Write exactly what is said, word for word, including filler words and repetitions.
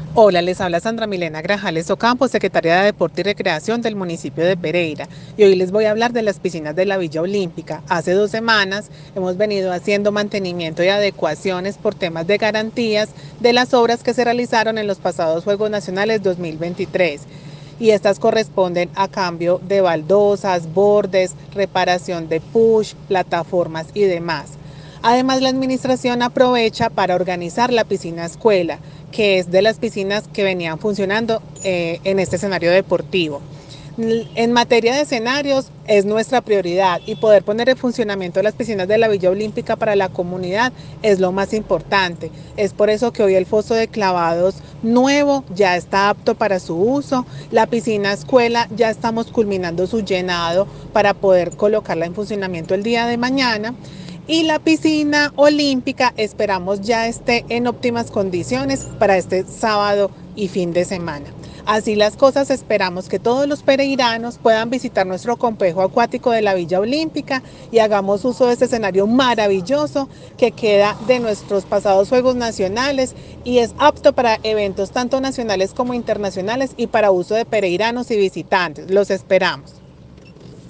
Hola, les habla Sandra Milena Grajales Ocampo, secretaria de Deporte y Recreación del municipio de Pereira. Y hoy les voy a hablar de las piscinas de la Villa Olímpica. Hace dos semanas hemos venido haciendo mantenimiento y adecuaciones por temas de garantías de las obras que se realizaron en los pasados Juegos Nacionales dos mil veintitrés. Y estas corresponden a cambio de baldosas, bordes, reparación de push, plataformas y demás. Además, la administración aprovecha para organizar la piscina escuela, que es de las piscinas que venían funcionando eh, en este escenario deportivo. En materia de escenarios es nuestra prioridad y poder poner en funcionamiento las piscinas de la Villa Olímpica para la comunidad es lo más importante. Es por eso que hoy el foso de clavados nuevo ya está apto para su uso. La piscina escuela ya estamos culminando su llenado para poder colocarla en funcionamiento el día de mañana. Y la piscina olímpica esperamos ya esté en óptimas condiciones para este sábado y fin de semana. Así las cosas, esperamos que todos los pereiranos puedan visitar nuestro complejo acuático de la Villa Olímpica y hagamos uso de este escenario maravilloso que queda de nuestros pasados Juegos Nacionales y es apto para eventos tanto nacionales como internacionales y para uso de pereiranos y visitantes. Los esperamos.